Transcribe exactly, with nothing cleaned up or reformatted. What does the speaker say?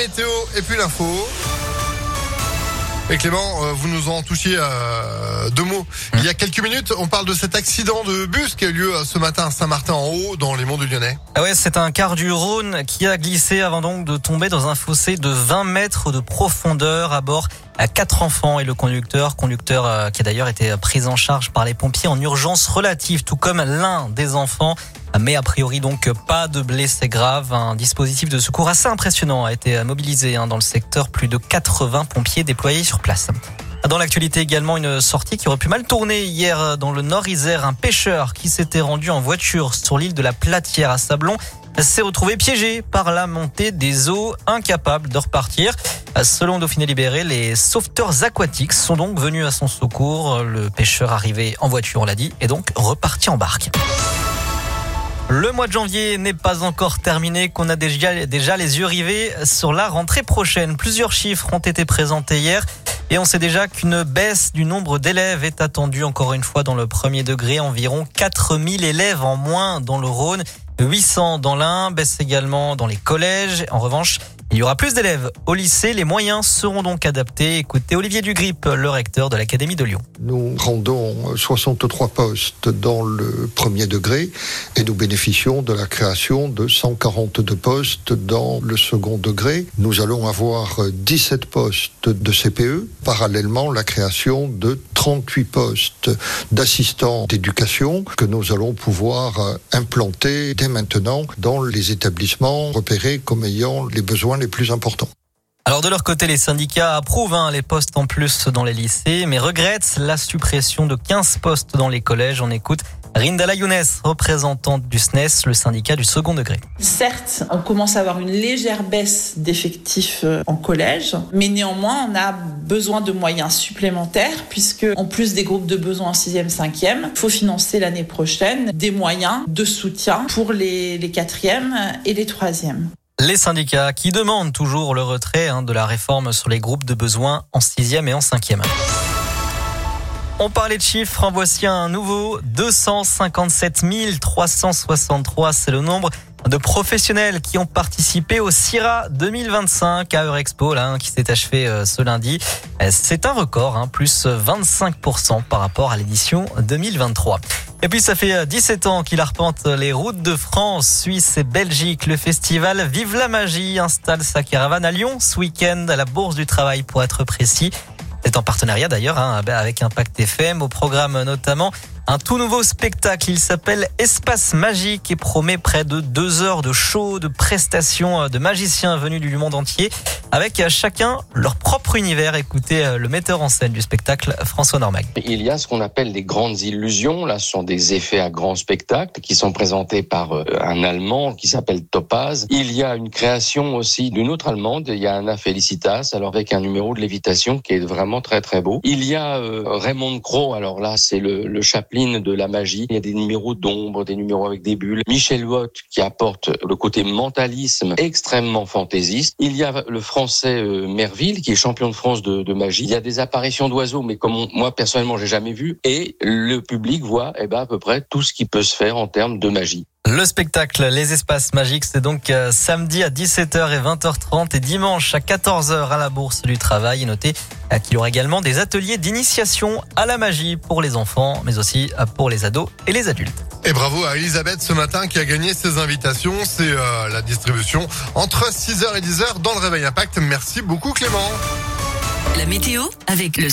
météo et puis l'info. Et Clément, vous nous en touchiez euh, deux mots. Il y a quelques minutes, on parle de cet accident de bus qui a eu lieu ce matin à Saint-Martin-en-Haut, dans les monts du Lyonnais. Ah ouais, c'est un car du Rhône qui a glissé avant donc de tomber dans un fossé de vingt mètres de profondeur. À bord, à quatre enfants et le conducteur, conducteur euh, qui a d'ailleurs été pris en charge par les pompiers en urgence relative, tout comme l'un des enfants. Mais a priori donc pas de blessés graves. Un dispositif de secours assez impressionnant a été mobilisé dans le secteur. Plus de quatre-vingts pompiers déployés sur place. Dans l'actualité également, une sortie qui aurait pu mal tourner hier dans le Nord-Isère. Un pêcheur qui s'était rendu en voiture sur l'île de la Platière à Sablon s'est retrouvé piégé par la montée des eaux, incapable de repartir. Selon Dauphiné Libéré, les sauveteurs aquatiques sont donc venus à son secours. Le pêcheur arrivé en voiture, on l'a dit, est donc reparti en barque. Le mois de janvier n'est pas encore terminé, qu'on a déjà, déjà les yeux rivés sur la rentrée prochaine. Plusieurs chiffres ont été présentés hier et on sait déjà qu'une baisse du nombre d'élèves est attendue encore une fois dans le premier degré. Environ quatre mille élèves en moins dans le Rhône, huit cents dans l'Ain, baisse également dans les collèges. En revanche, il y aura plus d'élèves au lycée. Les moyens seront donc adaptés. Écoutez Olivier Dugrip, le recteur de l'Académie de Lyon. Nous rendons soixante-trois postes dans le premier degré et nous bénéficions de la création de cent quarante-deux postes dans le second degré. Nous allons avoir dix-sept postes de C P E. Parallèlement, la création de trente-huit postes d'assistants d'éducation que nous allons pouvoir implanter dès maintenant dans les établissements repérés comme ayant les besoins les plus importants. Alors de leur côté, les syndicats approuvent hein, les postes en plus dans les lycées, mais regrettent la suppression de quinze postes dans les collèges. On écoute Rindala Younes, représentante du S N E S, le syndicat du second degré. Certes, on commence à avoir une légère baisse d'effectifs en collège, mais néanmoins, on a besoin de moyens supplémentaires puisque, en plus des groupes de besoins en sixième, cinquième, il faut financer l'année prochaine des moyens de soutien pour les, les quatrièmes et les troisièmes. Les syndicats qui demandent toujours le retrait hein, de la réforme sur les groupes de besoins en sixième et en cinquième. On parlait de chiffres, en voici un nouveau, deux cent cinquante-sept mille trois cent soixante-trois, c'est le nombre de professionnels qui ont participé au CIRA deux mille vingt-cinq à Eurexpo, là, hein, qui s'est achevé euh, ce lundi. C'est un record, hein, plus vingt-cinq pour cent par rapport à l'édition deux mille vingt-trois. Et puis ça fait dix-sept ans qu'il arpente les routes de France, Suisse et Belgique. Le festival Vive la Magie installe sa caravane à Lyon ce week-end à la Bourse du Travail pour être précis. C'est en partenariat d'ailleurs hein, avec Impact F M. Au programme notamment un tout nouveau spectacle. Il s'appelle Espace Magique et promet près de deux heures de show, de prestations de magiciens venus du monde entier avec chacun leur propre univers. Écoutez le metteur en scène du spectacle, François Normag. Il y a ce qu'on appelle les grandes illusions. Là, ce sont des effets à grand spectacle qui sont présentés par un Allemand qui s'appelle Topaz. Il y a une création aussi d'une autre Allemande. Il y a Anna Felicitas, alors avec un numéro de lévitation qui est vraiment très très beau. Il y a euh, Raymond Crowe. Alors là, c'est le, le chapelet de la magie. Il y a des numéros d'ombre, des numéros avec des bulles. Michel Watt qui apporte le côté mentalisme extrêmement fantaisiste. Il y a le français euh, Merville qui est champion de France de, de magie. Il y a des apparitions d'oiseaux, mais comme on, moi personnellement j'ai jamais vu. Et le public voit eh ben, à peu près tout ce qui peut se faire en termes de magie. Le spectacle Les Espaces Magiques, c'est donc euh, samedi à dix-sept heures et vingt heures trente et dimanche à quatorze heures à la Bourse du Travail. Et notez euh, qu'il y aura également des ateliers d'initiation à la magie pour les enfants, mais aussi euh, pour les ados et les adultes. Et bravo à Elisabeth ce matin qui a gagné ses invitations. C'est euh, la distribution entre six heures et dix heures dans le Réveil Impact. Merci beaucoup Clément. La météo avec le